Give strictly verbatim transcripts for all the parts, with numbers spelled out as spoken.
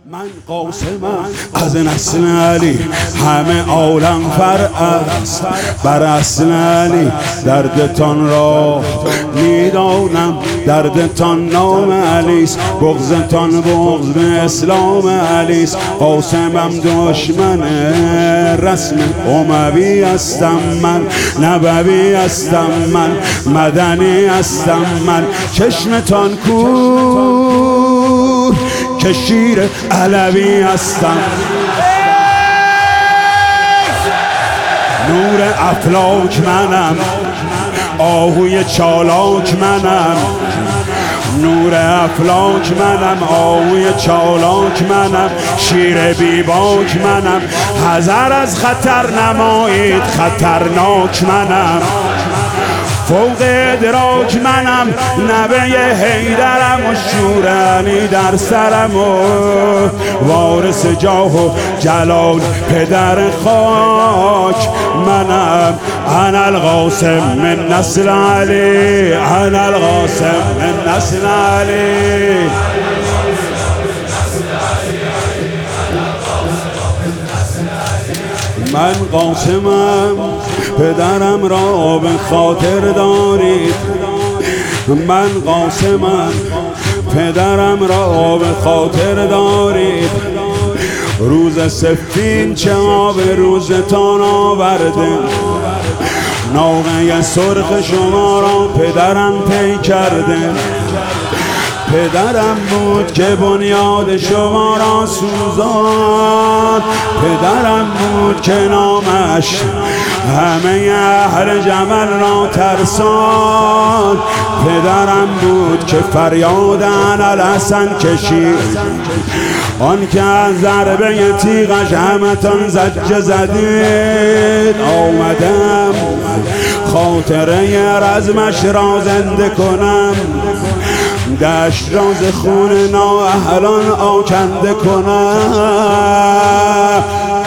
من قاسمم از نسل علی، همه عالم فرع است بر اصل علی. دردتان را میدانم، دردتان نام علیست، بغضتان بغض به اسلام علیست. قاسمم دشمن رسم اموی هستم من، نبوی هستم من، مدنی هستم من. چشمتان کور که شیر علوی هستم، نور افلاک منم، آهوی چالاک منم، نور افلاک منم، آهوی چالاک منم، شیر بیباک منم. حذر از خطر نمایید، خطرناک منم، فوق ادراک منم، نبه حیدرم و شور علی در سرم و وارث جاه و جلال پدر خاک منم. انا القاسم من نسل علی، انا القاسم من نسل علی. من قاسمم، پدرم را به خاطر دارید. من قاسمم، پدرم را به خاطر دارید. روز سفین چه آب روزتان آورده، ناقه سرخ شما را پدرم پی کرده. پدرم بود که بنیاد شما را سوزان، پدرم بود که نامش همه اهل جمل را ترسان. پدرم بود که فریاد اناالحسن کشید، آن که از ضربه تیغش همتان زجه زدید. آمدم خاطره رزمش را زنده کنم، دشت را ز خون نااهلان آکنده کنم.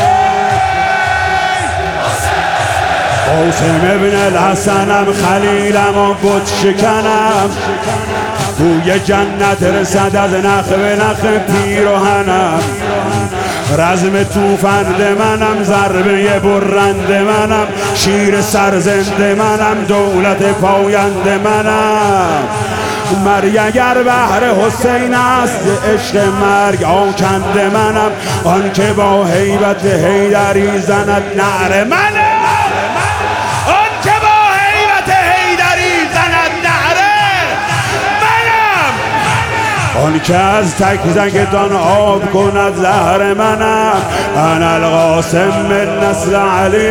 قاسم ابن الحسنم، خلیلم و بت شکنم، بوی جنت رسد از نخ به نخ پیرهنم. رزم توفند منم، ضربه برند منم، شیر سرزنده منم، دولت پاینده منم. مرگ اگر بحر حسین است، عشق مرگ آکنده منم، آن که با هیبت حیدری زند نعره منم، آن که با هیبت حیدری زند نعره منم، آن که از تک زنگتان آب کند زهر منم. انا القاسم من نسل علی.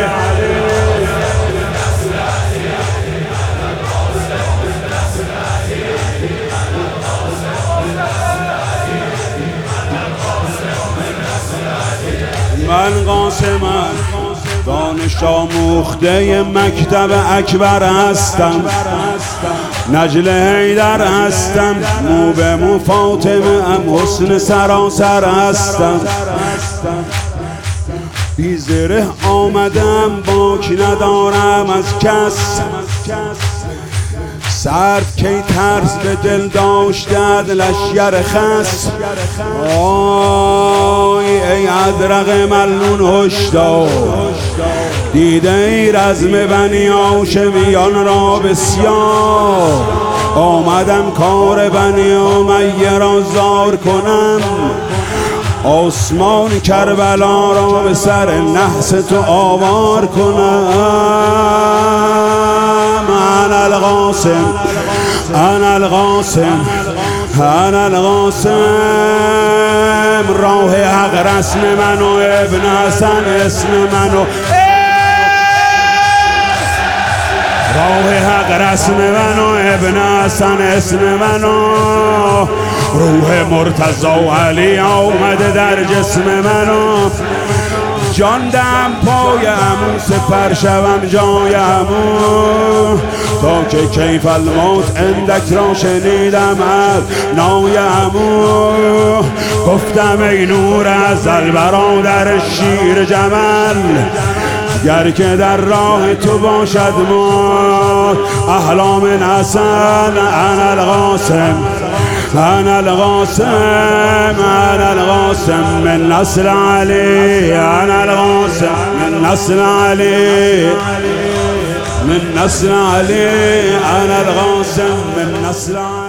من قاسمم، دانش آموخته مکتب اکبر هستم، نجل حیدر هستم، مو به مو فاطمه ام، حسن سراسر هستم. بی زره آمدم، باک ندارم از کس، سرد کی ترس به دل داشتد لشگر خس. آی ای ادرق ملون هشدار، دیده ای رزم بنی هاشمیان را بسیار. آمدم کار بنی امیه را زار کنم، آسمان کربلا را به سر نحس تو آوار کنم. انا القاسم، انا القاسم، انا القاسم. راه حق رسم منو، ابن حسن اسم منو، راه حق رسم منو، ابن حسن اسم منو. روح مرتضی و علی آمده در جسم منو، جان دم پای عمو، سپر شوم جای عمو. تا که کیف الموت اندک را شنیدم از نای عمو. گفتم ای نور ازل برادر شیر جمل، گر که در راه تو باشد ما احلام حسن. انا القاسم، انا القاسم، انا القاسم. القاسم من نسل علي، أنا القاسم من نسل علي، من نسل علي، أنا القاسم من نسل علي.